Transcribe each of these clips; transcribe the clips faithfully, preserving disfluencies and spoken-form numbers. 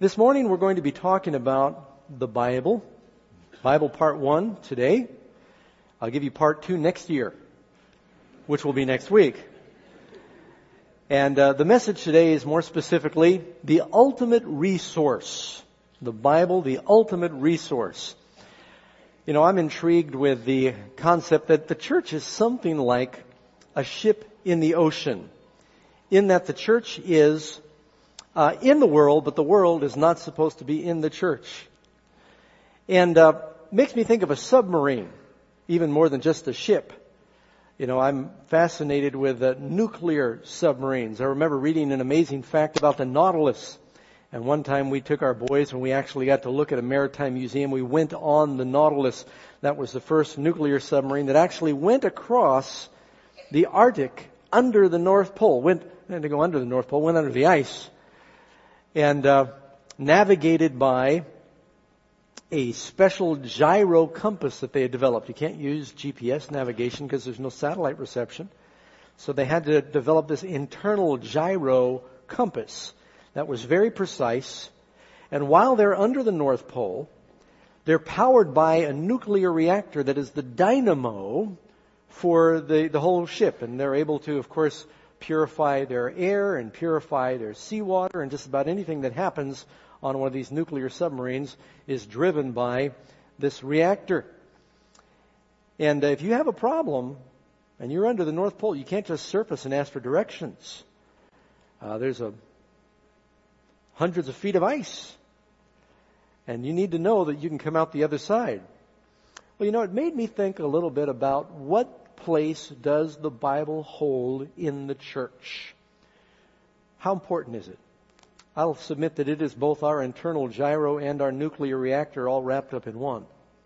This morning we're going to be talking about the Bible. Bible part one today. I'll give you part two next year, which will be next week. And uh, the message today is more specifically the ultimate resource. The Bible, the ultimate resource. You know, I'm intrigued with the concept that the church is something like a ship in the ocean, in that the church is uh, in the world, but the world is not supposed to be in the church. And uh, makes me think of a submarine, even more than just a ship. You know, I'm fascinated with uh, nuclear submarines. I remember reading an amazing fact about the Nautilus. And one time we took our boys and we actually got to look at a maritime museum. We went on the Nautilus. That was the first nuclear submarine that actually went across the Arctic under the North Pole. Went, had to go under the North Pole, went under the ice. And uh, navigated by a special gyro compass that they had developed. You can't use G P S navigation because there's no satellite reception. So they had to develop this internal gyro compass that was very precise. And while they're under the North Pole, they're powered by a nuclear reactor that is the dynamo for the, the whole ship. And they're able to, of course, purify their air and purify their seawater, and just about anything that happens on one of these nuclear submarines is driven by this reactor. And if you have a problem and you're under the North Pole, you can't just surface and ask for directions. Uh, there's a hundreds of feet of ice. And you need to know that you can come out the other side. Well, you know, it made me think a little bit about what place does the Bible hold in the church? How important is it? I'll submit that it is both our internal gyro and our nuclear reactor all wrapped up in one.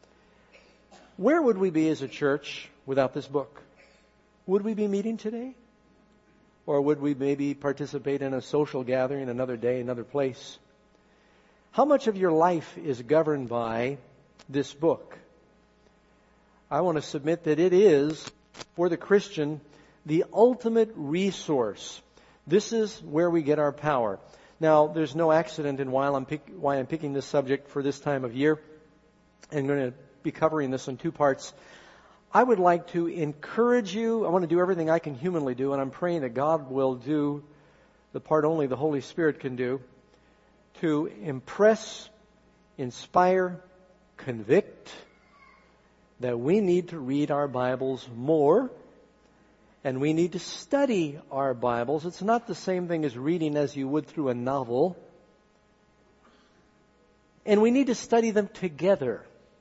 Where would we be as a church without this book? Would we be meeting today? Or would we maybe participate in a social gathering another day, another place? How much of your life is governed by this book? I want to submit that it is, for the Christian, the ultimate resource. This is where we get our power. Now, there's no accident in why I'm, pick, why I'm picking this subject for this time of year. I'm going to be covering this in two parts. I would like to encourage you. I want to do everything I can humanly do, and I'm praying that God will do the part only the Holy Spirit can do, to impress, inspire, convict, that we need to read our Bibles more, and we need to study our Bibles. It's not the same thing as reading as you would through a novel. And we need to study them together.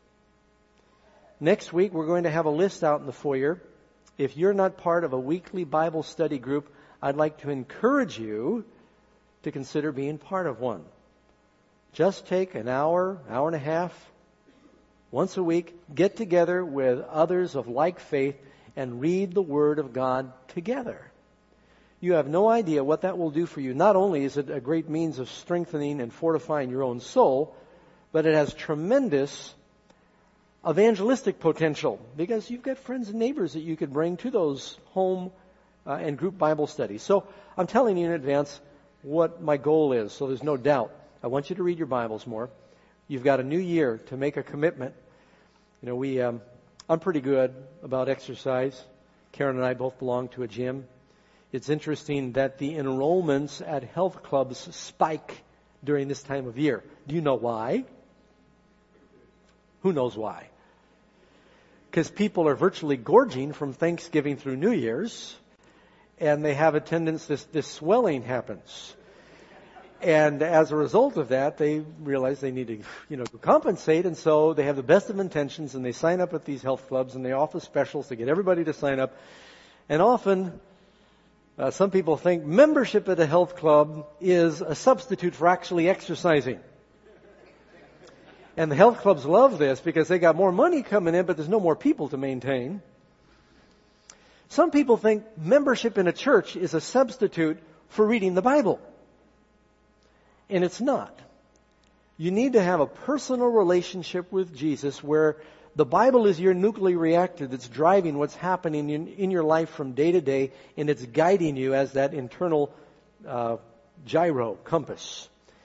Next week, we're going to have a list out in the foyer. If you're not part of a weekly Bible study group, I'd like to encourage you to consider being part of one. Just take an hour, hour and a half, once a week, get together with others of like faith and read the Word of God together. You have no idea what that will do for you. Not only is it a great means of strengthening and fortifying your own soul, but it has tremendous evangelistic potential, because you've got friends and neighbors that you could bring to those home uh, and group Bible studies. So I'm telling you in advance what my goal is, so there's no doubt. I want you to read your Bibles more. You've got a new year to make a commitment. You know, we, um, I'm pretty good about exercise. Karen and I both belong to a gym. It's interesting that the enrollments at health clubs spike during this time of year. Do you know why? Who knows why? Because people are virtually gorging from Thanksgiving through New Year's, and they have a tendency, this, this swelling happens. And as a result of that, they realize they need to, you know, compensate, and so they have the best of intentions, and they sign up at these health clubs, and they offer specials to get everybody to sign up. And often, uh, some people think membership at a health club is a substitute for actually exercising. And the health clubs love this because they got more money coming in, but there's no more people to maintain. Some people think membership in a church is a substitute for reading the Bible. And it's not. You need to have a personal relationship with Jesus where the Bible is your nuclear reactor that's driving what's happening in, in your life from day to day, and it's guiding you as that internal uh, gyro compass.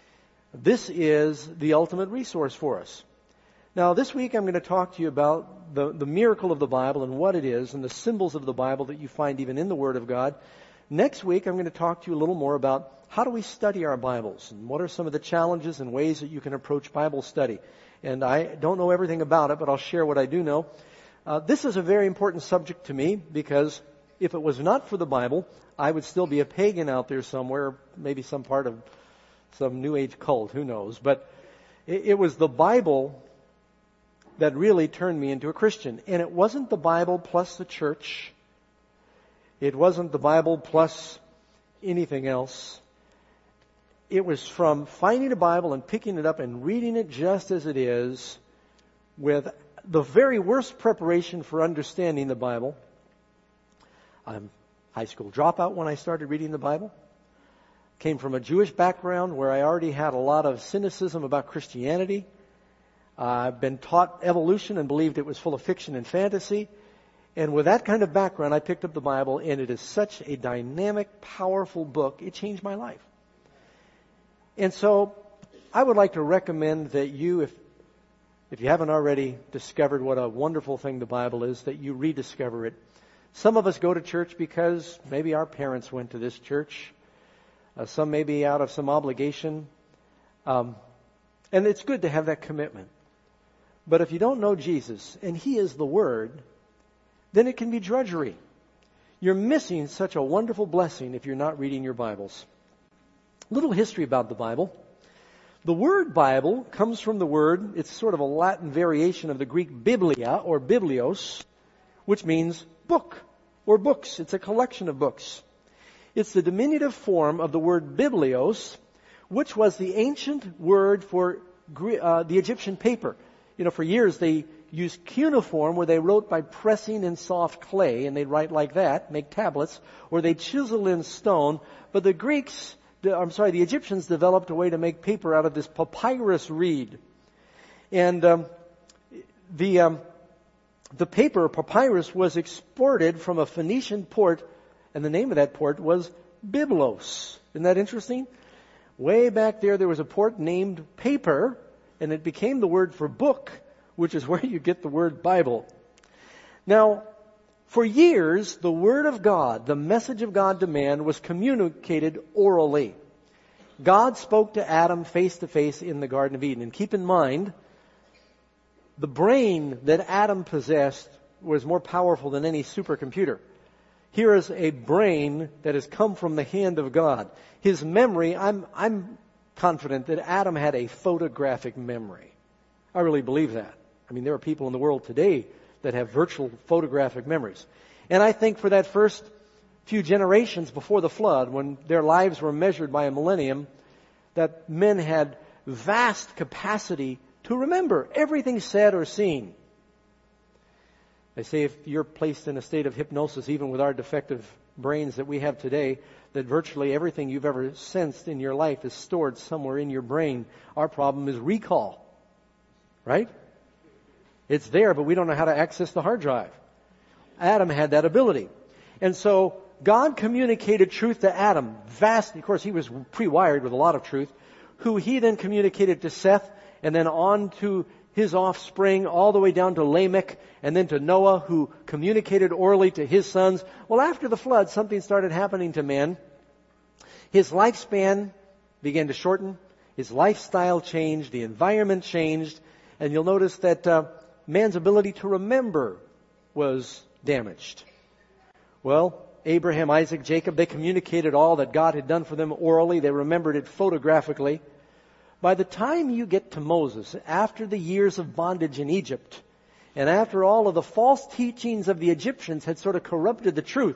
This is the ultimate resource for us. Now, this week I'm going to talk to you about the, the miracle of the Bible and what it is and the symbols of the Bible that you find even in the Word of God. Next week I'm going to talk to you a little more about how do we study our Bibles and what are some of the challenges and ways that you can approach Bible study. And I don't know everything about it, but I'll share what I do know. Uh, this is a very important subject to me because if it was not for the Bible, I would still be a pagan out there somewhere, maybe some part of some New Age cult, who knows. But it, it was the Bible that really turned me into a Christian. And it wasn't the Bible plus the church. It wasn't the Bible plus anything else. It was from finding a Bible and picking it up and reading it just as it is, with the very worst preparation for understanding the Bible. I'm a high school dropout when I started reading the Bible. Came from a Jewish background where I already had a lot of cynicism about Christianity. I've been taught evolution and believed it was full of fiction and fantasy. And with that kind of background, I picked up the Bible, and it is such a dynamic, powerful book. It changed my life. And so I would like to recommend that you, if if you haven't already discovered what a wonderful thing the Bible is, that you rediscover it. Some of us go to church because maybe our parents went to this church. Uh, some maybe out of some obligation. Um, and it's good to have that commitment. But if you don't know Jesus, and He is the Word, then it can be drudgery. You're missing such a wonderful blessing if you're not reading your Bibles. A little history about the Bible. The word Bible comes from the word, it's sort of a Latin variation of the Greek biblia or biblios, which means book or books. It's a collection of books. It's the diminutive form of the word biblios, which was the ancient word for uh, the Egyptian paper. You know, for years they used cuneiform, where they wrote by pressing in soft clay, and they'd write like that, make tablets, or they'd chisel in stone. But the Greeks, I'm sorry, the Egyptians developed a way to make paper out of this papyrus reed. And um, the um, the paper, papyrus, was exported from a Phoenician port, and the name of that port was Byblos. Isn't that interesting? Way back there, there was a port named Paper, and it became the word for book, which is where you get the word Bible. Now, for years, the Word of God, the message of God to man, was communicated orally. God spoke to Adam face to face in the Garden of Eden. And keep in mind, the brain that Adam possessed was more powerful than any supercomputer. Here is a brain that has come from the hand of God. His memory, I'm, I'm confident that Adam had a photographic memory. I really believe that. I mean, there are people in the world today that have virtual photographic memories. And I think for that first few generations before the flood, when their lives were measured by a millennium, that men had vast capacity to remember everything said or seen. They say if you're placed in a state of hypnosis, even with our defective brains that we have today, that virtually everything you've ever sensed in your life is stored somewhere in your brain. Our problem is recall. Right? It's there, but we don't know how to access the hard drive. Adam had that ability. And so God communicated truth to Adam. Vast, of course, he was pre-wired with a lot of truth, who he then communicated to Seth, and then on to his offspring, all the way down to Lamech, and then to Noah, who communicated orally to his sons. Well, after the flood, something started happening to man. His lifespan began to shorten. His lifestyle changed. The environment changed. And you'll notice that uh, man's ability to remember was damaged. Well, Abraham, Isaac, Jacob, they communicated all that God had done for them orally. They remembered it photographically. By the time you get to Moses, after the years of bondage in Egypt, and after all of the false teachings of the Egyptians had sort of corrupted the truth,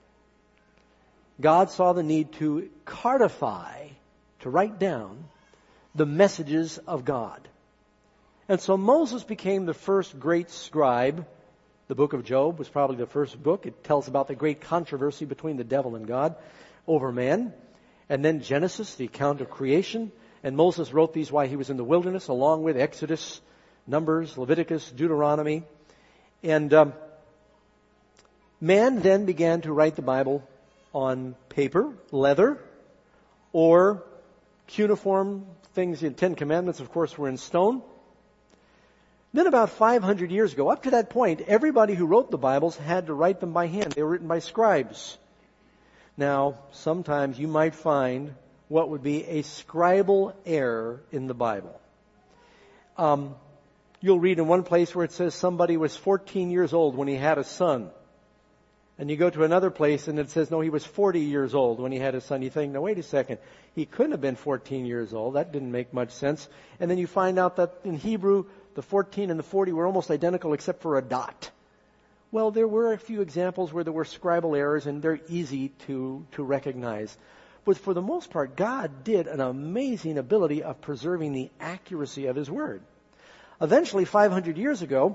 God saw the need to codify, to write down, the messages of God. And so Moses became the first great scribe. The book of Job was probably the first book. It tells about the great controversy between the devil and God over man. And then Genesis, the account of creation. And Moses wrote these while he was in the wilderness, along with Exodus, Numbers, Leviticus, Deuteronomy. And um, man then began to write the Bible on paper, leather, or cuneiform things. The Ten Commandments, of course, were in stone. Then about five hundred years ago, up to that point, everybody who wrote the Bibles had to write them by hand. They were written by scribes. Now, sometimes you might find what would be a scribal error in the Bible. Um, you'll read in one place where it says somebody was fourteen years old when he had a son. And you go to another place and it says, no, he was forty years old when he had a son. You think, no, wait a second. He couldn't have been fourteen years old. That didn't make much sense. And then you find out that in Hebrew, the fourteen and the forty were almost identical except for a dot. Well, there were a few examples where there were scribal errors, and they're easy to, to recognize. But for the most part, God did an amazing ability of preserving the accuracy of His Word. Eventually, five hundred years ago,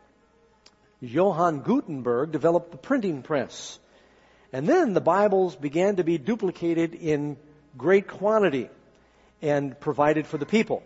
Johann Gutenberg developed the printing press. And then the Bibles began to be duplicated in great quantity and provided for the people.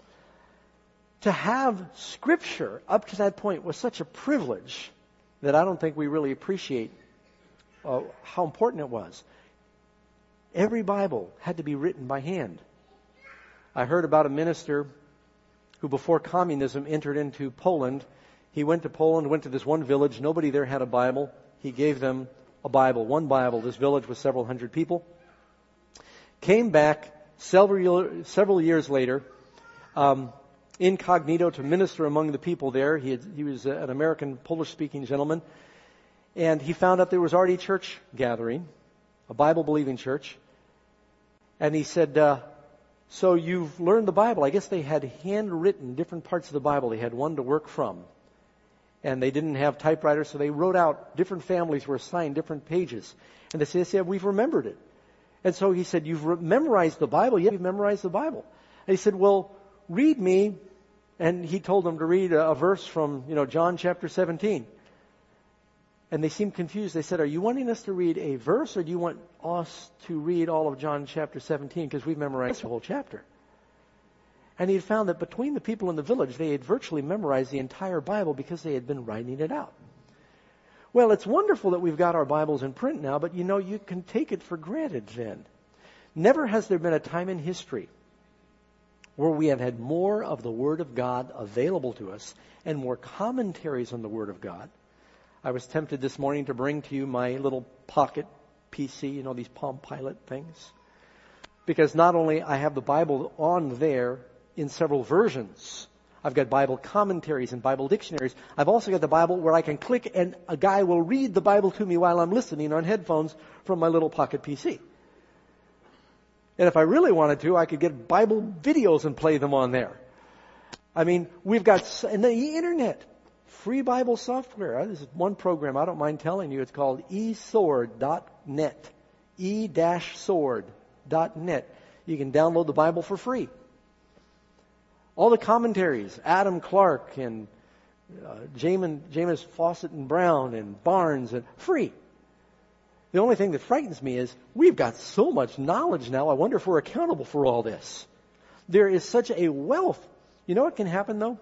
To have Scripture up to that point was such a privilege that I don't think we really appreciate uh, how important it was. Every Bible had to be written by hand. I heard about a minister who before communism entered into Poland. He went to Poland, went to this one village. Nobody there had a Bible. He gave them a Bible, one Bible. This village was several hundred people. Came back several, several years later, um, incognito to minister among the people there. He, had, he was an American Polish-speaking gentleman. And he found out there was already a church gathering, a Bible-believing church. And he said, uh, so you've learned the Bible. I guess they had handwritten different parts of the Bible. They had one to work from. And they didn't have typewriters, so they wrote out, different families were assigned different pages. And they said, yeah, we've remembered it. And so he said, you've re- memorized the Bible? Yeah, you've memorized the Bible. And he said, well, read me. And he told them to read a, a verse from, you know, John chapter seventeen. And they seemed confused. They said, are you wanting us to read a verse, or do you want us to read all of John chapter seventeen? Because we've memorized the whole chapter. And he had found that between the people in the village, they had virtually memorized the entire Bible because they had been writing it out. Well, it's wonderful that we've got our Bibles in print now, but you know, you can take it for granted then. Never has there been a time in history where we have had more of the Word of God available to us and more commentaries on the Word of God. I was tempted this morning to bring to you my little pocket P C, you know, these Palm Pilot things. Because not only I have the Bible on there in several versions, I've got Bible commentaries and Bible dictionaries. I've also got the Bible where I can click and a guy will read the Bible to me while I'm listening on headphones from my little pocket P C. And if I really wanted to, I could get Bible videos and play them on there. I mean, we've got, and the internet, free Bible software. This is one program I don't mind telling you. It's called e sword dot net. e sword dot net. You can download the Bible for free. All the commentaries, Adam Clark and uh, Jamin, James Fawcett and Brown and Barnes, and free. The only thing that frightens me is we've got so much knowledge now. I wonder if we're accountable for all this. There is such a wealth. You know what can happen though?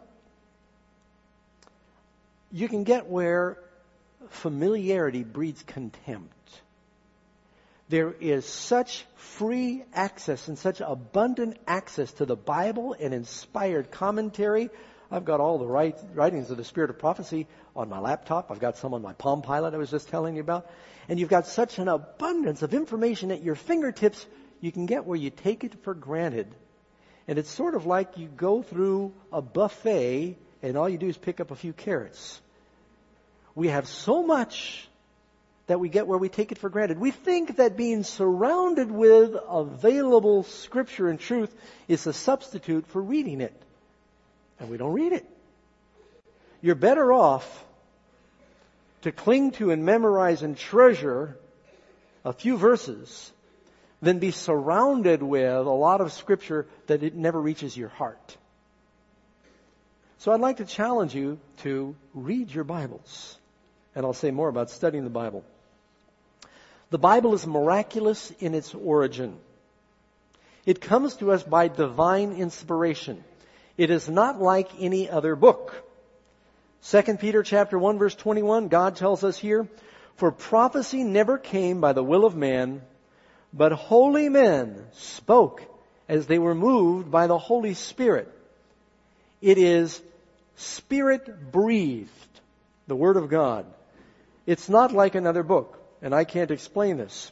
You can get where familiarity breeds contempt. There is such free access and such abundant access to the Bible and inspired commentary. I've got all the write, writings of the Spirit of Prophecy on my laptop. I've got some on my Palm Pilot I was just telling you about. And you've got such an abundance of information at your fingertips, you can get where you take it for granted. And it's sort of like you go through a buffet and all you do is pick up a few carrots. We have so much that we get where we take it for granted. We think that being surrounded with available Scripture and truth is a substitute for reading it. And we don't read it. You're better off to cling to and memorize and treasure a few verses than be surrounded with a lot of Scripture that it never reaches your heart. So I'd like to challenge you to read your Bibles. And I'll say more about studying the Bible. The Bible is miraculous in its origin. It comes to us by divine inspiration. It is not like any other book. Second Peter chapter one verse twenty-one, God tells us here, for prophecy never came by the will of man, but holy men spoke as they were moved by the Holy Spirit. It is Spirit-breathed, the Word of God. It's not like another book, and I can't explain this.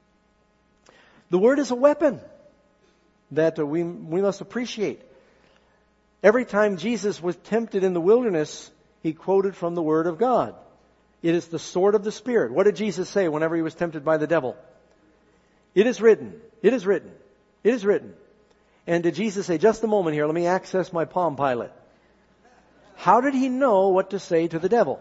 The Word is a weapon that we, we must appreciate. Every time Jesus was tempted in the wilderness, He quoted from the Word of God. It is the sword of the Spirit. What did Jesus say whenever He was tempted by the devil? It is written. It is written. It is written. And did Jesus say, just a moment here, let me access my Palm Pilot? How did He know what to say to the devil?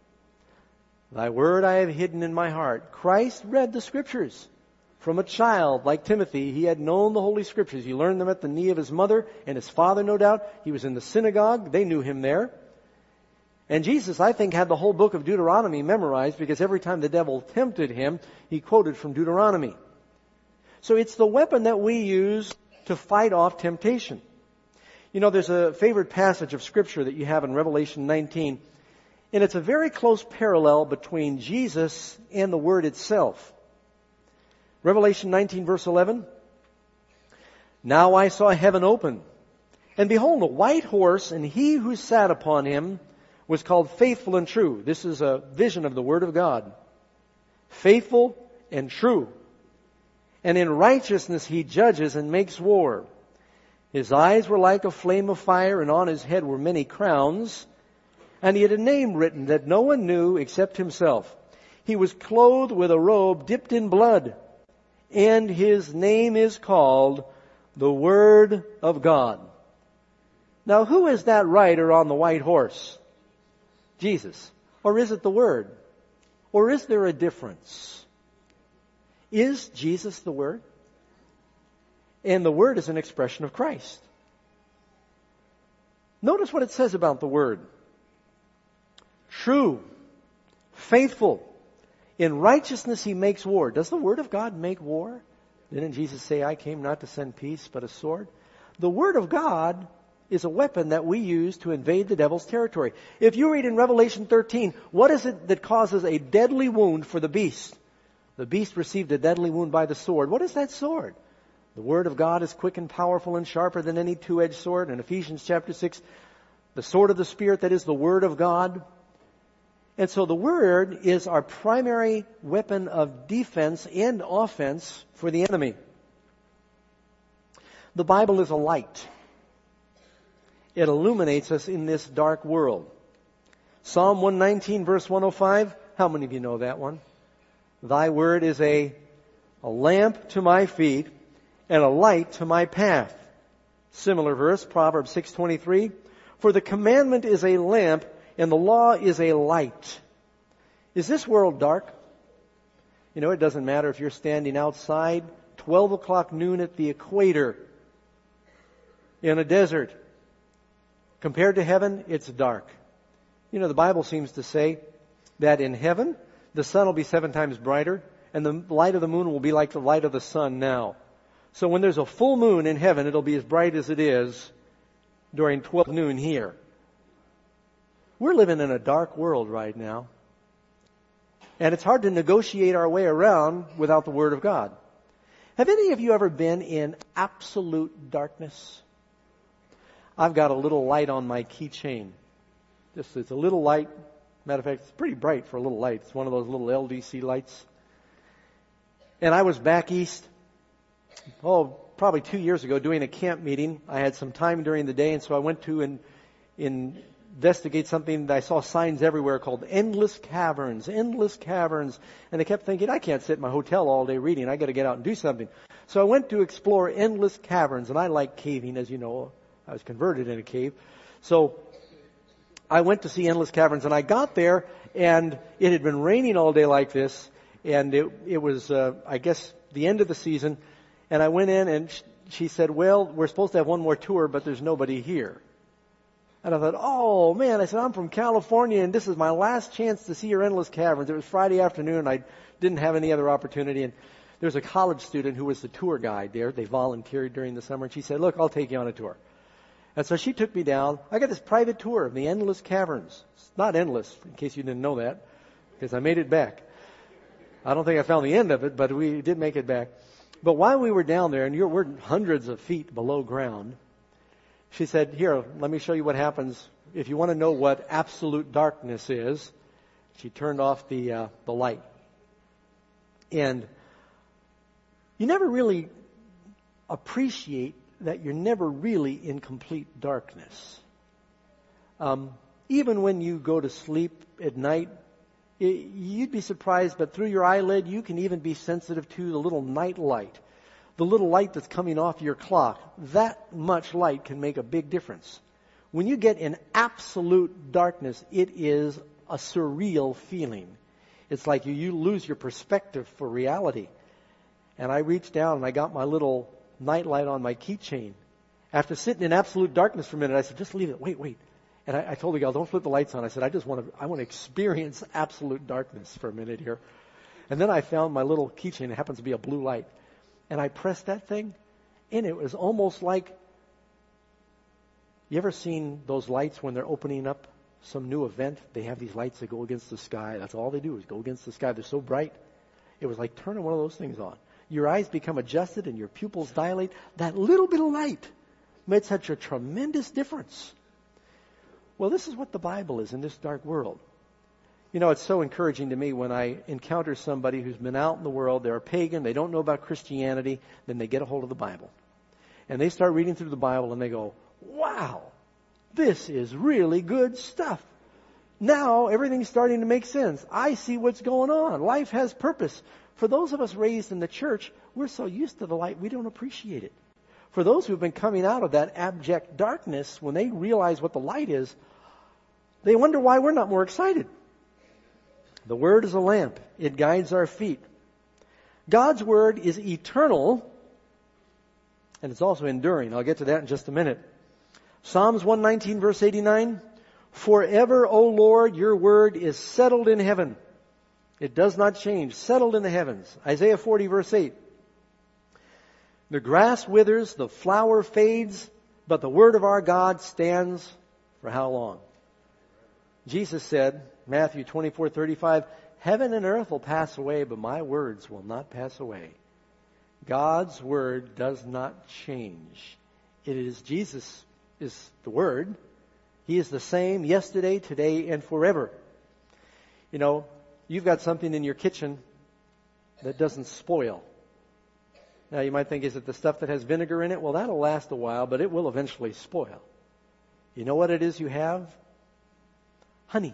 Thy word I have hidden in my heart. Christ read the Scriptures. From a child like Timothy, he had known the Holy Scriptures. He learned them at the knee of his mother and his father, no doubt. He was in the synagogue. They knew him there. And Jesus, I think, had the whole book of Deuteronomy memorized because every time the devil tempted him, he quoted from Deuteronomy. So it's the weapon that we use to fight off temptation. You know, there's a favorite passage of Scripture that you have in Revelation nineteen, and it's a very close parallel between Jesus and the Word itself. Revelation nineteen, verse eleven. Now I saw heaven open, and behold, a white horse, and he who sat upon him was called Faithful and True. This is a vision of the Word of God. Faithful and true. And in righteousness he judges and makes war. His eyes were like a flame of fire, and on his head were many crowns. And he had a name written that no one knew except himself. He was clothed with a robe dipped in blood, and his name is called the Word of God. Now, who is that rider on the white horse? Jesus. Or is it the Word? Or is there a difference? Is Jesus the Word? And the Word is an expression of Christ. Notice what it says about the Word. True, faithful, in righteousness he makes war. Does the Word of God make war? Didn't Jesus say, I came not to send peace, but a sword? The Word of God is a weapon that we use to invade the devil's territory. If you read in Revelation thirteen, what is it that causes a deadly wound for the beast? The beast received a deadly wound by the sword. What is that sword? The Word of God is quick and powerful and sharper than any two-edged sword. In Ephesians chapter six, the sword of the Spirit, that is the Word of God. And so the Word is our primary weapon of defense and offense for the enemy. The Bible is a light. It illuminates us in this dark world. Psalm one nineteen, verse one oh five. How many of you know that one? Thy word is a, a lamp to my feet and a light to my path. Similar verse, Proverbs six twenty-three. For the commandment is a lamp and the law is a light. Is this world dark? You know, it doesn't matter if you're standing outside, twelve o'clock noon at the equator, in a desert. Compared to heaven, it's dark. You know, the Bible seems to say that in heaven, the sun will be seven times brighter, and the light of the moon will be like the light of the sun now. So when there's a full moon in heaven, it'll be as bright as it is during twelve noon here. We're living in a dark world right now. And it's hard to negotiate our way around without the Word of God. Have any of you ever been in absolute darkness? I've got a little light on my keychain. Just, it's a little light. Matter of fact, it's pretty bright for a little light. It's one of those little L D C lights. And I was back east, oh, probably two years ago doing a camp meeting. I had some time during the day, and so I went to and in investigate something that I saw signs everywhere called Endless Caverns, Endless Caverns. And I kept thinking, I can't sit in my hotel all day reading. I got to get out and do something. So I went to explore Endless Caverns, and I like caving, as you know. I was converted in a cave. So I went to see Endless Caverns, and I got there, and it had been raining all day like this, and it, it was, uh, I guess, the end of the season. And I went in, and she said, well, we're supposed to have one more tour, but there's nobody here. And I thought, oh, man, I said, I'm from California, and this is my last chance to see your Endless Caverns. It was Friday afternoon. I didn't have any other opportunity. And there was a college student who was the tour guide there. They volunteered during the summer. And she said, look, I'll take you on a tour. And so she took me down. I got this private tour of the Endless Caverns. It's not endless, in case you didn't know that, because I made it back. I don't think I found the end of it, but we did make it back. But while we were down there, and you're, we're hundreds of feet below ground, she said, here, let me show you what happens if you want to know what absolute darkness is. She turned off the uh, the light. And you never really appreciate that you're never really in complete darkness. Um, even when you go to sleep at night, it, you'd be surprised, but through your eyelid, you can even be sensitive to the little night light. The little light that's coming off your clock. That much light can make a big difference. When you get in absolute darkness, it is a surreal feeling. It's like you, you lose your perspective for reality. And I reached down and I got my little night light on my keychain. After sitting in absolute darkness for a minute, I said, just leave it. Wait, wait. And I, I told the gal, don't flip the lights on. I said, I just want to, I want to experience absolute darkness for a minute here. And then I found my little keychain. It happens to be a blue light. And I pressed that thing, and it was almost like, you ever seen those lights when they're opening up some new event? They have these lights that go against the sky. That's all they do is go against the sky. They're so bright. It was like turning one of those things on. Your eyes become adjusted and your pupils dilate. That little bit of light made such a tremendous difference. Well, this is what the Bible is in this dark world. You know, it's so encouraging to me when I encounter somebody who's been out in the world, they're a pagan, they don't know about Christianity, then they get a hold of the Bible. And they start reading through the Bible and they go, wow, this is really good stuff. Now everything's starting to make sense. I see what's going on. Life has purpose. For those of us raised in the church, we're so used to the light, we don't appreciate it. For those who've been coming out of that abject darkness, when they realize what the light is, they wonder why we're not more excited. The Word is a lamp. It guides our feet. God's Word is eternal, and it's also enduring. I'll get to that in just a minute. Psalms one nineteen, verse eighty-nine. Forever, O Lord, your Word is settled in heaven. It does not change. Settled in the heavens. Isaiah forty, verse eight. The grass withers, the flower fades, but the Word of our God stands for how long? Jesus said, Matthew twenty-four thirty-five, heaven and earth will pass away, but my words will not pass away. God's Word does not change. It is Jesus is the Word. He is the same yesterday, today, and forever. You know, you've got something in your kitchen that doesn't spoil. Now you might think, is it the stuff that has vinegar in it? Well, that'll last a while, but it will eventually spoil. You know what it is you have? Honey.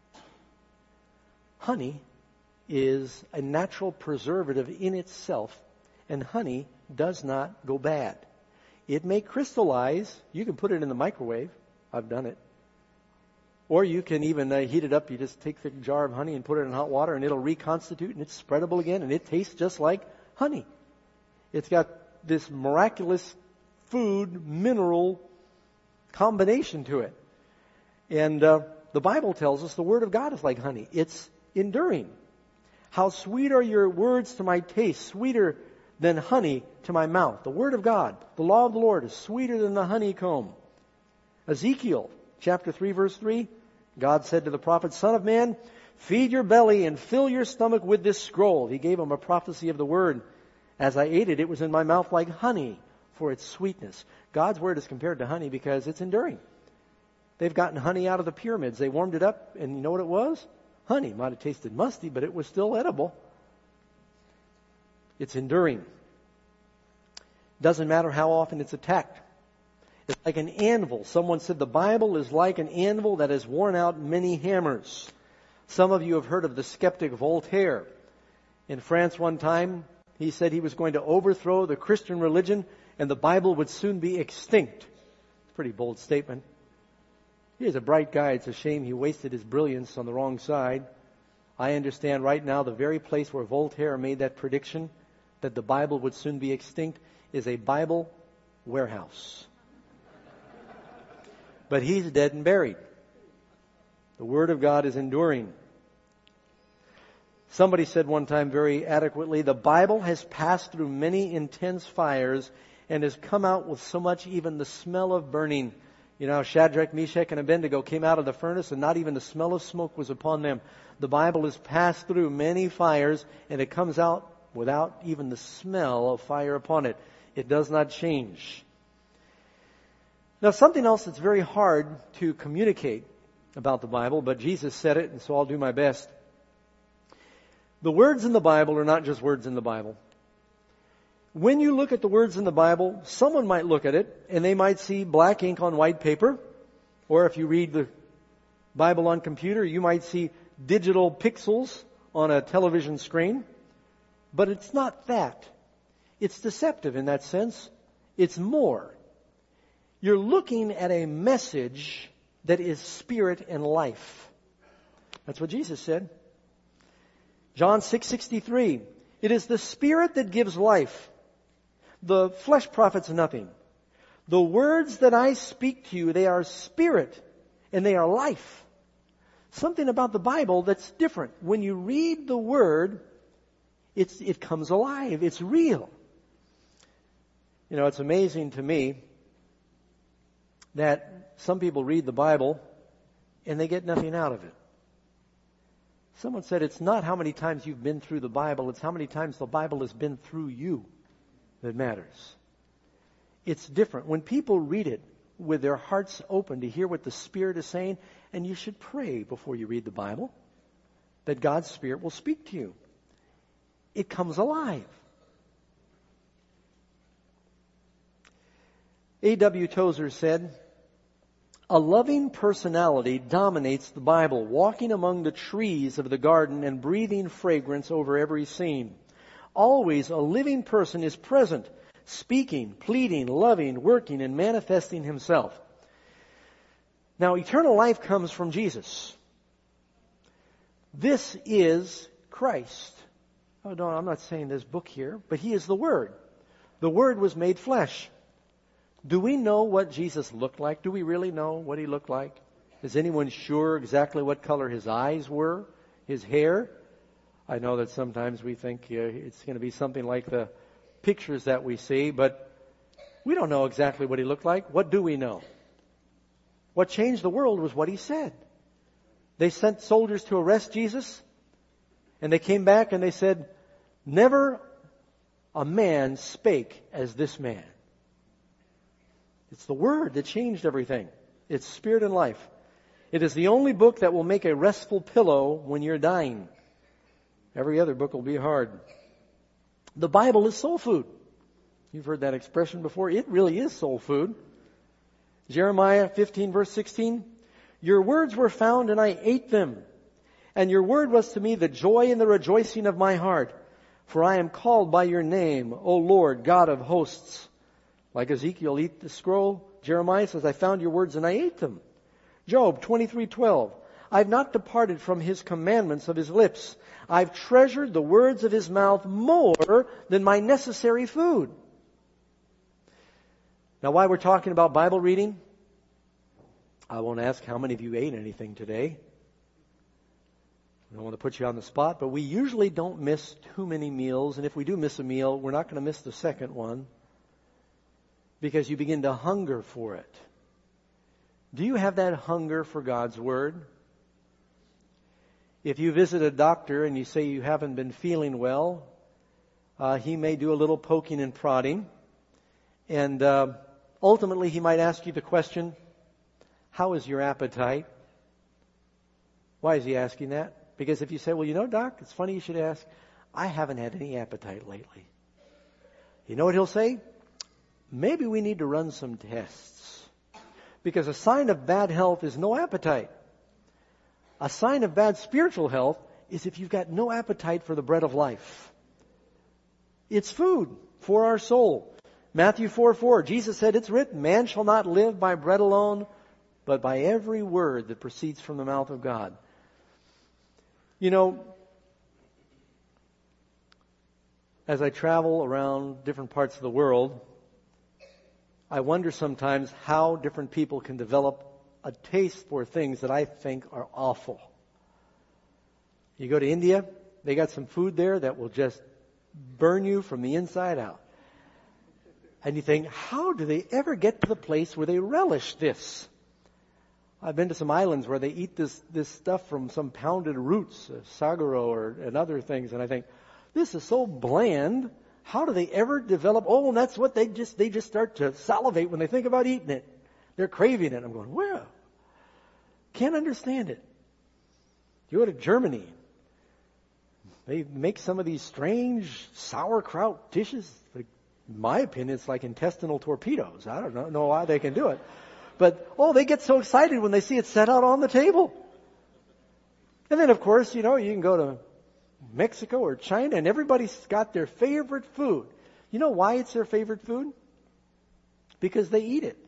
Honey is a natural preservative in itself, and honey does not go bad. It may crystallize. You can put it in the microwave. I've done it. Or you can even uh, heat it up. You just take the jar of honey and put it in hot water, and it'll reconstitute, and it's spreadable again, and it tastes just like honey. It's got this miraculous food, mineral combination to it. And uh, the Bible tells us the Word of God is like honey. It's enduring. How sweet are your words to my taste, sweeter than honey to my mouth. The Word of God, the law of the Lord, is sweeter than the honeycomb. Ezekiel chapter three, verse three, God said to the prophet, Son of man, feed your belly and fill your stomach with this scroll. He gave him a prophecy of the Word. As I ate it, it was in my mouth like honey for its sweetness. God's Word is compared to honey because it's enduring. They've gotten honey out of the pyramids. They warmed it up, and you know what it was? Honey. Might have tasted musty, but it was still edible. It's enduring. Doesn't matter how often it's attacked. It's like an anvil. Someone said the Bible is like an anvil that has worn out many hammers. Some of you have heard of the skeptic Voltaire. In France one time, he said he was going to overthrow the Christian religion and the Bible would soon be extinct. It's a pretty bold statement. He's a bright guy. It's a shame he wasted his brilliance on the wrong side. I understand right now the very place where Voltaire made that prediction that the Bible would soon be extinct is a Bible warehouse. But he's dead and buried. The Word of God is enduring. Somebody said one time very adequately, the Bible has passed through many intense fires and has come out with so much even the smell of burning. You know, Shadrach, Meshach, and Abednego came out of the furnace and not even the smell of smoke was upon them. The Bible has passed through many fires and it comes out without even the smell of fire upon it. It does not change. Now, something else that's very hard to communicate about the Bible, but Jesus said it, and so I'll do my best. The words in the Bible are not just words in the Bible. When you look at the words in the Bible, someone might look at it, and they might see black ink on white paper, or if you read the Bible on computer, you might see digital pixels on a television screen. But it's not that. It's deceptive in that sense. It's more. You're looking at a message that is spirit and life. That's what Jesus said. John six sixty-three. It is the Spirit that gives life. The flesh profits nothing. The words that I speak to you, they are spirit and they are life. Something about the Bible that's different. When you read the Word, it's, it comes alive. It's real. You know, it's amazing to me that some people read the Bible and they get nothing out of it. Someone said it's not how many times you've been through the Bible, it's how many times the Bible has been through you that matters. It's different. When people read it with their hearts open to hear what the Spirit is saying, and you should pray before you read the Bible that God's Spirit will speak to you. It comes alive. A W Tozer said, a loving personality dominates the Bible, walking among the trees of the garden and breathing fragrance over every scene. Always a living person is present, speaking, pleading, loving, working, and manifesting himself. Now, eternal life comes from Jesus. This is Christ. Oh, no, I'm not saying this book here, but He is the Word. The Word was made flesh. Do we know what Jesus looked like? Do we really know what He looked like? Is anyone sure exactly what color His eyes were? His hair? I know that sometimes we think uh, it's going to be something like the pictures that we see, but we don't know exactly what He looked like. What do we know? What changed the world was what He said. They sent soldiers to arrest Jesus, and they came back and they said, never a man spake as this man. It's the Word that changed everything. It's spirit and life. It is the only book that will make a restful pillow when you're dying. Every other book will be hard. The Bible is soul food. You've heard that expression before. It really is soul food. Jeremiah fifteen verse sixteen. Your words were found and I ate them. And your word was to me the joy and the rejoicing of my heart. For I am called by your name, O Lord, God of hosts. Like Ezekiel eat the scroll, Jeremiah says, I found your words and I ate them. Job twenty-three twelve. I've not departed from his commandments of his lips. I've treasured the words of his mouth more than my necessary food. Now, while we're talking about Bible reading, I won't ask how many of you ate anything today. I don't want to put you on the spot, but we usually don't miss too many meals. And if we do miss a meal, we're not going to miss the second one because you begin to hunger for it. Do you have that hunger for God's Word? If you visit a doctor and you say you haven't been feeling well, uh, he may do a little poking and prodding. And uh, ultimately he might ask you the question, how is your appetite? Why is he asking that? Because if you say, well, you know, doc, it's funny you should ask, I haven't had any appetite lately. You know what he'll say? Maybe we need to run some tests. Because a sign of bad health is no appetite. A sign of bad spiritual health is if you've got no appetite for the bread of life. It's food for our soul. Matthew four four, Jesus said, it's written, man shall not live by bread alone, but by every word that proceeds from the mouth of God. You know, as I travel around different parts of the world, I wonder sometimes how different people can develop a taste for things that I think are awful. You go to India, they got some food there that will just burn you from the inside out. And you think, how do they ever get to the place where they relish this? I've been to some islands where they eat this, this stuff from some pounded roots, uh, saguro or, and other things, and I think, this is so bland. How do they ever develop? Oh, and that's what they just, they just start to salivate when they think about eating it. They're craving it. I'm going, well, can't understand it. You go to Germany. They make some of these strange sauerkraut dishes. Like, in my opinion, it's like intestinal torpedoes. I don't know, know why they can do it. But, oh, they get so excited when they see it set out on the table. And then, of course, you know, you can go to Mexico or China and everybody's got their favorite food. You know why it's their favorite food? Because they eat it.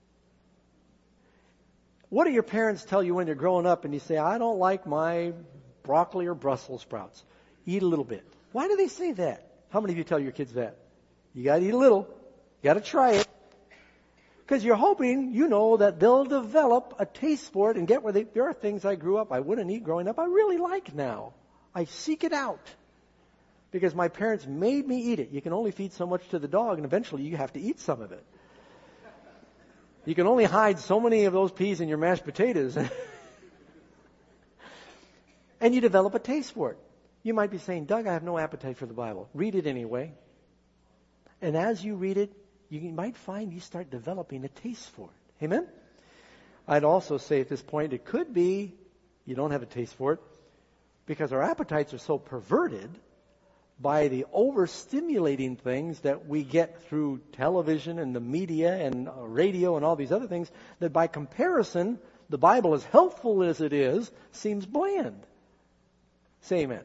What do your parents tell you when you're growing up and you say, I don't like my broccoli or Brussels sprouts? Eat a little bit. Why do they say that? How many of you tell your kids that? You got to eat a little. You got to try it. Because you're hoping, you know, that they'll develop a taste for it and get where they... There are things I grew up, I wouldn't eat growing up, I really like now. I seek it out. Because my parents made me eat it. You can only feed so much to the dog, and eventually you have to eat some of it. You can only hide so many of those peas in your mashed potatoes. And you develop a taste for it. You might be saying, Doug, I have no appetite for the Bible. Read it anyway. And as you read it, you might find you start developing a taste for it. Amen? I'd also say at this point, it could be you don't have a taste for it because our appetites are so perverted by the overstimulating things that we get through television and the media and radio and all these other things that by comparison, the Bible, as helpful as it is, seems bland. Say amen.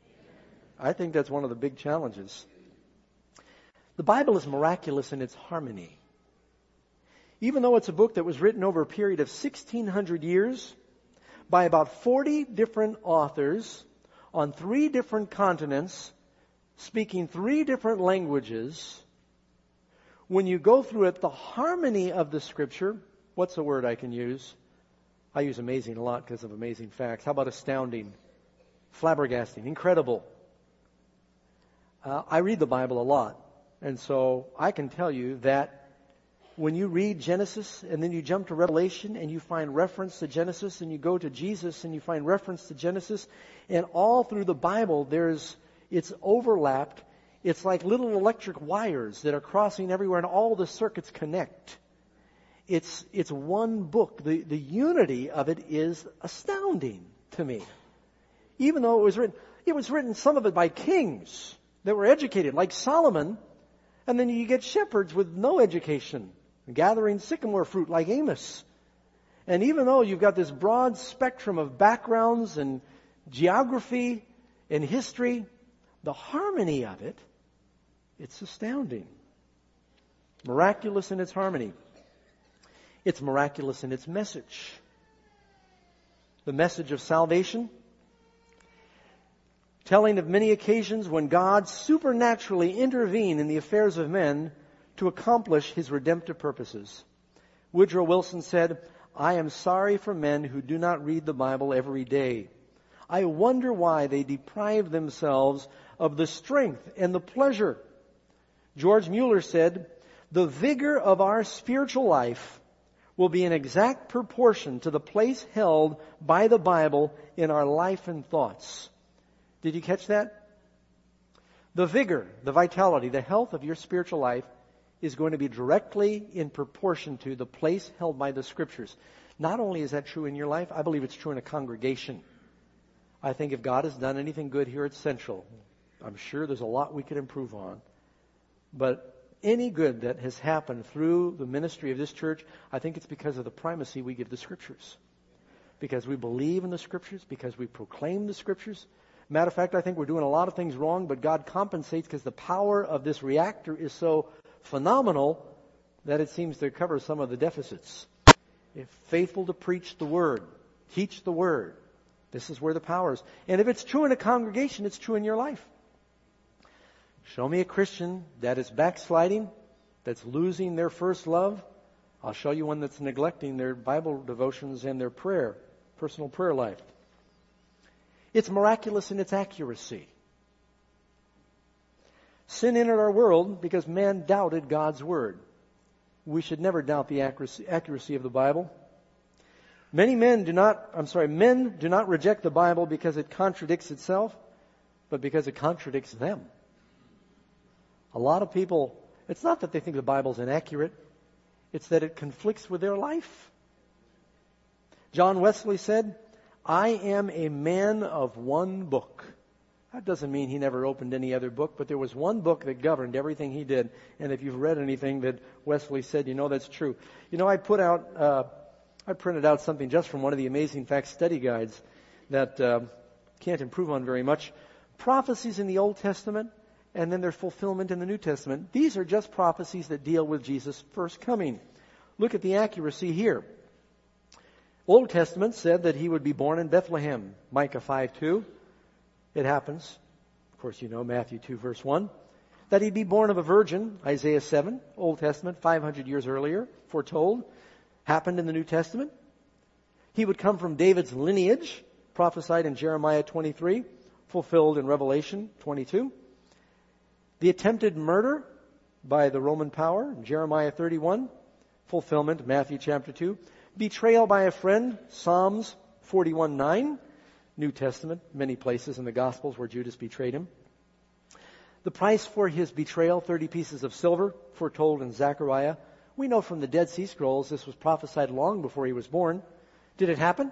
I think that's one of the big challenges. The Bible is miraculous in its harmony. Even though it's a book that was written over a period of sixteen hundred years by about forty different authors on three different continents, speaking three different languages, when you go through it, the harmony of the Scripture, what's the word I can use? I use amazing a lot because of amazing facts. How about astounding? Flabbergasting, incredible. Uh, I read the Bible a lot. And so I can tell you that when you read Genesis and then you jump to Revelation and you find reference to Genesis and you go to Jesus and you find reference to Genesis, and all through the Bible there's, it's overlapped. It's like little electric wires that are crossing everywhere and all the circuits connect. It's, it's one book. The, the unity of it is astounding to me. Even though it was written, it was written, some of it by kings that were educated, like Solomon. And then you get shepherds with no education, gathering sycamore fruit like Amos. And even though you've got this broad spectrum of backgrounds and geography and history, the harmony of it, it's astounding. Miraculous in its harmony. It's miraculous in its message. The message of salvation, telling of many occasions when God supernaturally intervened in the affairs of men to accomplish His redemptive purposes. Woodrow Wilson said, I am sorry for men who do not read the Bible every day. I wonder why they deprive themselves of the strength and the pleasure. George Mueller said, the vigor of our spiritual life will be in exact proportion to the place held by the Bible in our life and thoughts. Did you catch that? The vigor, the vitality, the health of your spiritual life is going to be directly in proportion to the place held by the Scriptures. Not only is that true in your life, I believe it's true in a congregation. I think if God has done anything good here at Central, I'm sure there's a lot we could improve on. But any good that has happened through the ministry of this church, I think it's because of the primacy we give the Scriptures. Because we believe in the Scriptures, because we proclaim the Scriptures. Matter of fact, I think we're doing a lot of things wrong, but God compensates because the power of this reactor is so phenomenal that it seems to cover some of the deficits. If faithful to preach the Word, teach the Word, this is where the power is. And if it's true in a congregation, it's true in your life. Show me a Christian that is backsliding, that's losing their first love. I'll show you one that's neglecting their Bible devotions and their prayer, personal prayer life. It's miraculous in its accuracy. Sin entered our world because man doubted God's Word. We should never doubt the accuracy, accuracy of the Bible. Many men do not, I'm sorry, men do not reject the Bible because it contradicts itself, but because it contradicts them. A lot of people, it's not that they think the Bible's inaccurate, it's that it conflicts with their life. John Wesley said, "I am a man of one book." That doesn't mean he never opened any other book, but there was one book that governed everything he did. And if you've read anything that Wesley said, you know that's true. You know, I put out, uh, I printed out something just from one of the Amazing Facts study guides that uh, can't improve on very much. Prophecies in the Old Testament and then their fulfillment in the New Testament. These are just prophecies that deal with Jesus' first coming. Look at the accuracy here. Old Testament said that he would be born in Bethlehem, Micah five two. It happens. Of course, you know Matthew two, verse one. That he'd be born of a virgin, Isaiah seven, Old Testament, five hundred years earlier, foretold. Happened in the New Testament. He would come from David's lineage, prophesied in Jeremiah twenty-three, fulfilled in Revelation twenty-two. The attempted murder by the Roman power, Jeremiah thirty-one, fulfillment, Matthew chapter two. Betrayal by a friend, Psalms forty-one nine. New Testament, many places in the Gospels where Judas betrayed him. The price for his betrayal, thirty pieces of silver, foretold in Zechariah. We know from the Dead Sea Scrolls this was prophesied long before he was born. Did it happen?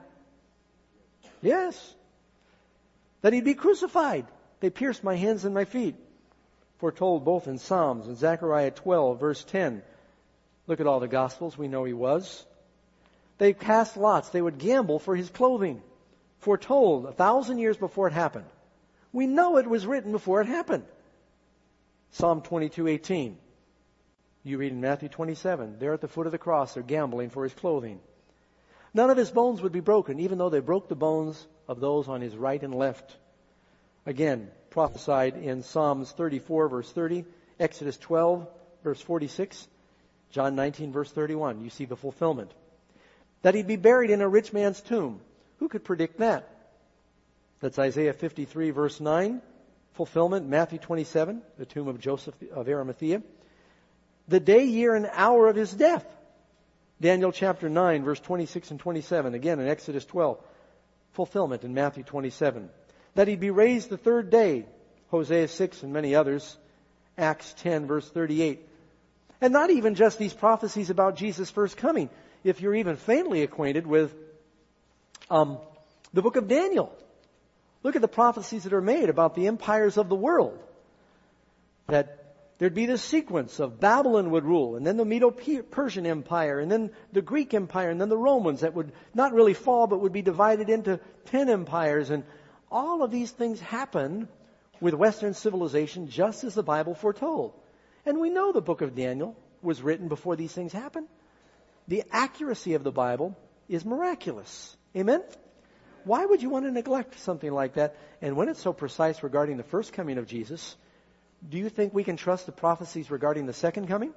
Yes. That he'd be crucified. They pierced my hands and my feet. Foretold both in Psalms and Zechariah twelve, verse ten. Look at all the Gospels. We know he was. They cast lots. They would gamble for his clothing. Foretold a thousand years before it happened. We know it was written before it happened. Psalm twenty-two eighteen. You read in Matthew twenty-seven. There at the foot of the cross, they're gambling for his clothing. None of his bones would be broken, even though they broke the bones of those on his right and left. Again, prophesied in Psalms thirty-four, verse thirty, Exodus twelve, verse forty-six, John nineteen, verse thirty-one. You see the fulfillment. That he'd be buried in a rich man's tomb. Who could predict that? That's Isaiah fifty-three, verse nine. Fulfillment, Matthew twenty-seven, the tomb of Joseph of Arimathea. The day, year, and hour of his death. Daniel chapter nine, verse twenty-six and twenty-seven. Again in Exodus twelve. Fulfillment in Matthew twenty-seven. That he'd be raised the third day. Hosea six and many others. Acts ten, verse thirty-eight. And not even just these prophecies about Jesus' first coming. If you're even faintly acquainted with um, the book of Daniel, look at the prophecies that are made about the empires of the world. That there'd be this sequence of Babylon would rule, and then the Medo-Persian Empire, and then the Greek Empire, and then the Romans that would not really fall, but would be divided into ten empires. And all of these things happen with Western civilization just as the Bible foretold. And we know the book of Daniel was written before these things happened. The accuracy of the Bible is miraculous. Amen? Why would you want to neglect something like that? And when it's so precise regarding the first coming of Jesus, do you think we can trust the prophecies regarding the second coming?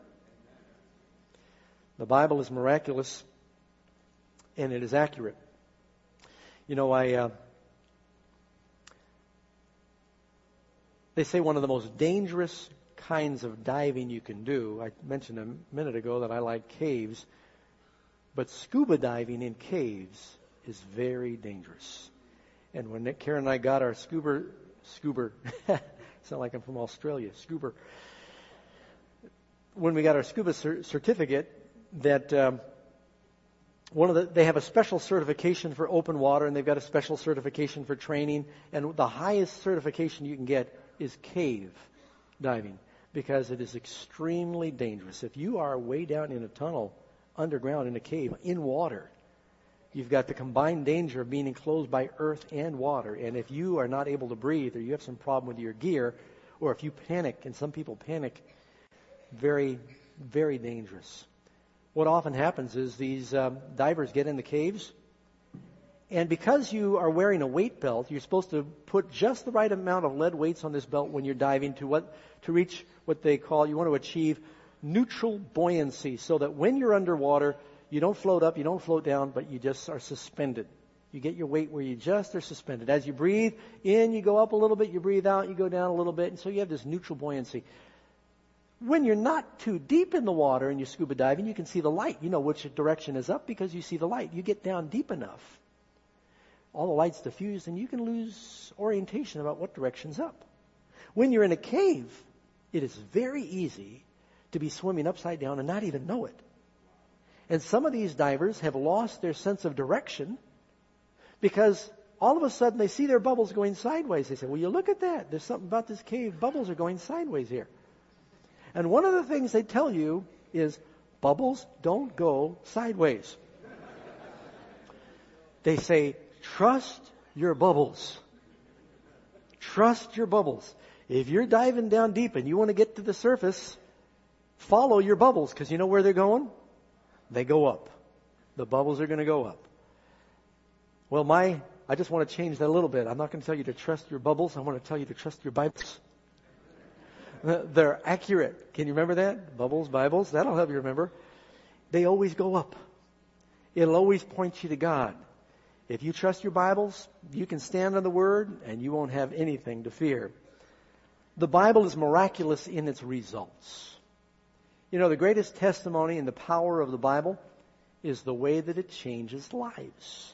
The Bible is miraculous, and it is accurate. You know, I uh, they say one of the most dangerous kinds of diving you can do. I mentioned a minute ago that I like caves, but scuba diving in caves is very dangerous. And when Nick, Karen and I got our scuba, scuba, sound like I'm from Australia, scuba. When we got our scuba cer- certificate, that um, one of the, they have a special certification for open water, and they've got a special certification for training. And the highest certification you can get is cave diving, because it is extremely dangerous. If you are way down in a tunnel, underground in a cave, in water, you've got the combined danger of being enclosed by earth and water. And if you are not able to breathe, or you have some problem with your gear, or if you panic, and some people panic, very, very dangerous. What often happens is these um, divers get in the caves, and because you are wearing a weight belt, you're supposed to put just the right amount of lead weights on this belt when you're diving to what to reach what they call, you want to achieve neutral buoyancy, so that when you're underwater, you don't float up, you don't float down, but you just are suspended. You get your weight where you just are suspended. As you breathe in, you go up a little bit, you breathe out, you go down a little bit, and so you have this neutral buoyancy. When you're not too deep in the water and you're scuba diving, you can see the light. You know which direction is up because you see the light. You get down deep enough. all the lights diffuse, and you can lose orientation about what direction's up. When you're in a cave, it is very easy to be swimming upside down and not even know it. And some of these divers have lost their sense of direction because all of a sudden they see their bubbles going sideways. They say, well, you look at that. There's something about this cave. Bubbles are going sideways here. And one of the things they tell you is bubbles don't go sideways. They say, trust your bubbles. Trust your bubbles. If you're diving down deep and you want to get to the surface, follow your bubbles, because you know where they're going? They go up. The bubbles are going to go up. Well, my, I just want to change that a little bit. I'm not going to tell you to trust your bubbles. I want to tell you to trust your Bibles. They're accurate. Can you remember that? Bubbles, Bibles, that'll help you remember. They always go up. It'll always point you to God. If you trust your Bibles, you can stand on the Word and you won't have anything to fear. The Bible is miraculous in its results. You know, the greatest testimony in the power of the Bible is the way that it changes lives.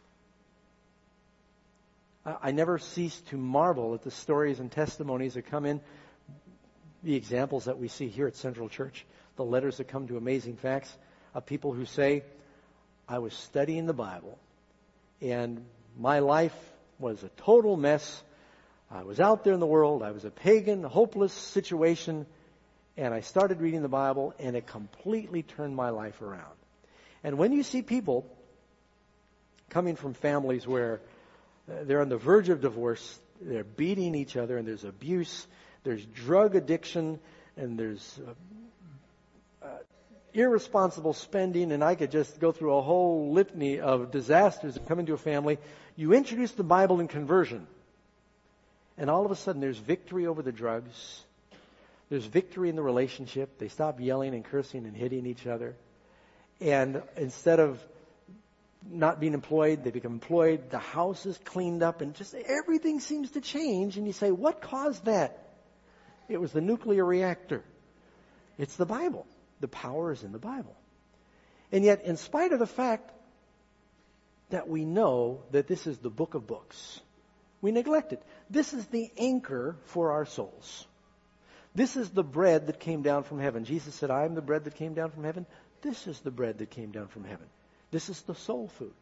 I never cease to marvel at the stories and testimonies that come in, the examples that we see here at Central Church, the letters that come to Amazing Facts of people who say, I was studying the Bible and my life was a total mess. I was out there in the world. I was a pagan, hopeless situation. And I started reading the Bible, and it completely turned my life around. And when you see people coming from families where they're on the verge of divorce, they're beating each other, and there's abuse, there's drug addiction, and there's uh, uh, irresponsible spending, and I could just go through a whole litany of disasters that come into a family. You introduce the Bible in conversion, and all of a sudden there's victory over the drugs. There's victory in the relationship. They stop yelling and cursing and hitting each other. And instead of not being employed, they become employed. The house is cleaned up and just everything seems to change. And you say, what caused that? It was the nuclear reactor. It's the Bible. The power is in the Bible. And yet, in spite of the fact that we know that this is the book of books, we neglect it. This is the anchor for our souls. This is the bread that came down from heaven. Jesus said, I am the bread that came down from heaven. This is the bread that came down from heaven. This is the soul food.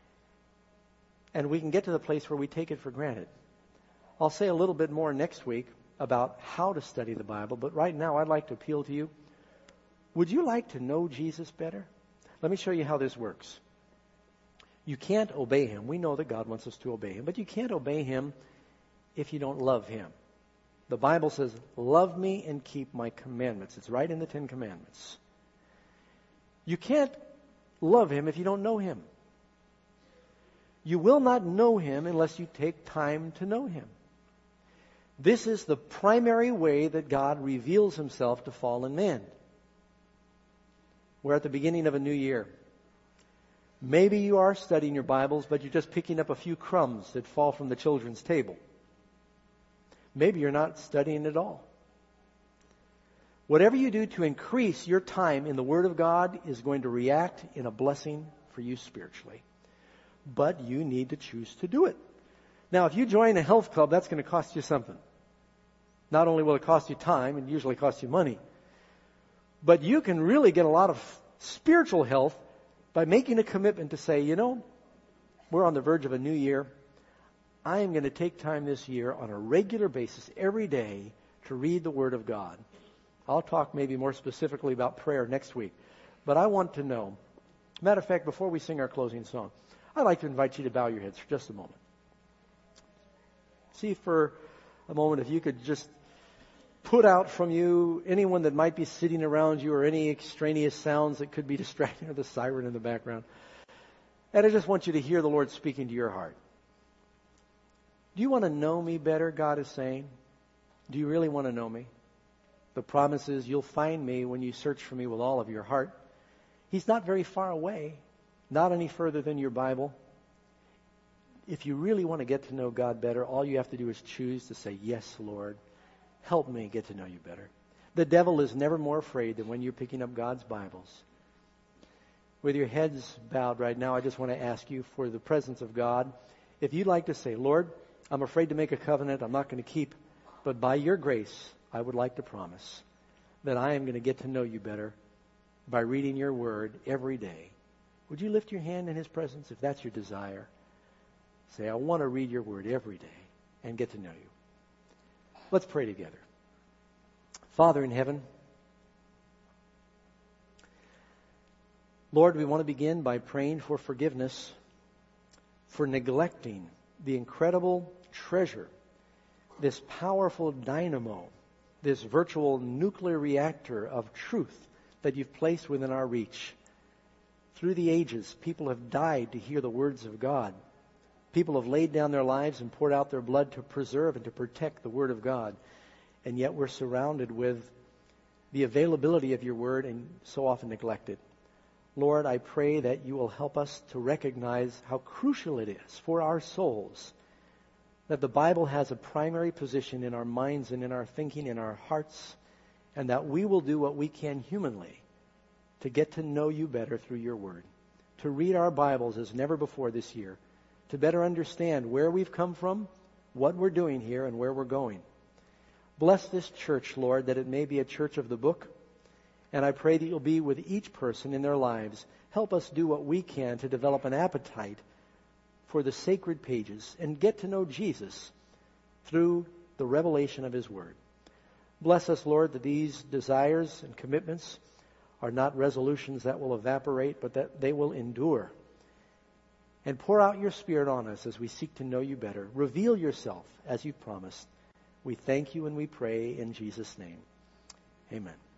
And we can get to the place where we take it for granted. I'll say a little bit more next week about how to study the Bible, but right now I'd like to appeal to you. Would you like to know Jesus better? Let me show you how this works. You can't obey Him. We know that God wants us to obey Him, but you can't obey Him if you don't love Him. The Bible says, love me and keep my commandments. It's right in the Ten Commandments. You can't love Him if you don't know Him. You will not know Him unless you take time to know Him. This is the primary way that God reveals Himself to fallen man. We're at the beginning of a new year. Maybe you are studying your Bibles, but you're just picking up a few crumbs that fall from the children's table. Maybe you're not studying at all. Whatever you do to increase your time in the Word of God is going to react in a blessing for you spiritually. But you need to choose to do it. Now, if you join a health club, that's going to cost you something. Not only will it cost you time, it usually costs you money, but you can really get a lot of spiritual health by making a commitment to say, you know, we're on the verge of a new year. I am going to take time this year on a regular basis every day to read the Word of God. I'll talk maybe more specifically about prayer next week. But I want to know, matter of fact, before we sing our closing song, I'd like to invite you to bow your heads for just a moment. See for a moment if you could just put out from you anyone that might be sitting around you or any extraneous sounds that could be distracting, or the siren in the background. And I just want you to hear the Lord speaking to your heart. Do you want to know me better, God is saying? Do you really want to know me? The promise is you'll find me when you search for me with all of your heart. He's not very far away, not any further than your Bible. If you really want to get to know God better, all you have to do is choose to say, yes, Lord, help me get to know you better. The devil is never more afraid than when you're picking up God's Bibles. With your heads bowed right now, I just want to ask you for the presence of God. If you'd like to say, Lord, I'm afraid to make a covenant I'm not going to keep, but by your grace, I would like to promise that I am going to get to know you better by reading your word every day. Would you lift your hand in his presence if that's your desire? Say, I want to read your word every day and get to know you. Let's pray together. Father in heaven, Lord, we want to begin by praying for forgiveness for neglecting the incredible treasure, this powerful dynamo, this virtual nuclear reactor of truth that you've placed within our reach. Through the ages, people have died to hear the words of God. People have laid down their lives and poured out their blood to preserve and to protect the Word of God. And yet we're surrounded with the availability of your Word and so often neglect it. Lord, I pray that you will help us to recognize how crucial it is for our souls that the Bible has a primary position in our minds and in our thinking, in our hearts, and that we will do what we can humanly to get to know you better through your Word, to read our Bibles as never before this year, to better understand where we've come from, what we're doing here, and where we're going. Bless this church, Lord, that it may be a church of the book, and I pray that you'll be with each person in their lives. Help us do what we can to develop an appetite for the sacred pages and get to know Jesus through the revelation of his word. Bless us, Lord, that these desires and commitments are not resolutions that will evaporate, but that they will endure. And pour out your Spirit on us as we seek to know you better. Reveal yourself as you promised. We thank you and we pray in Jesus' name. Amen.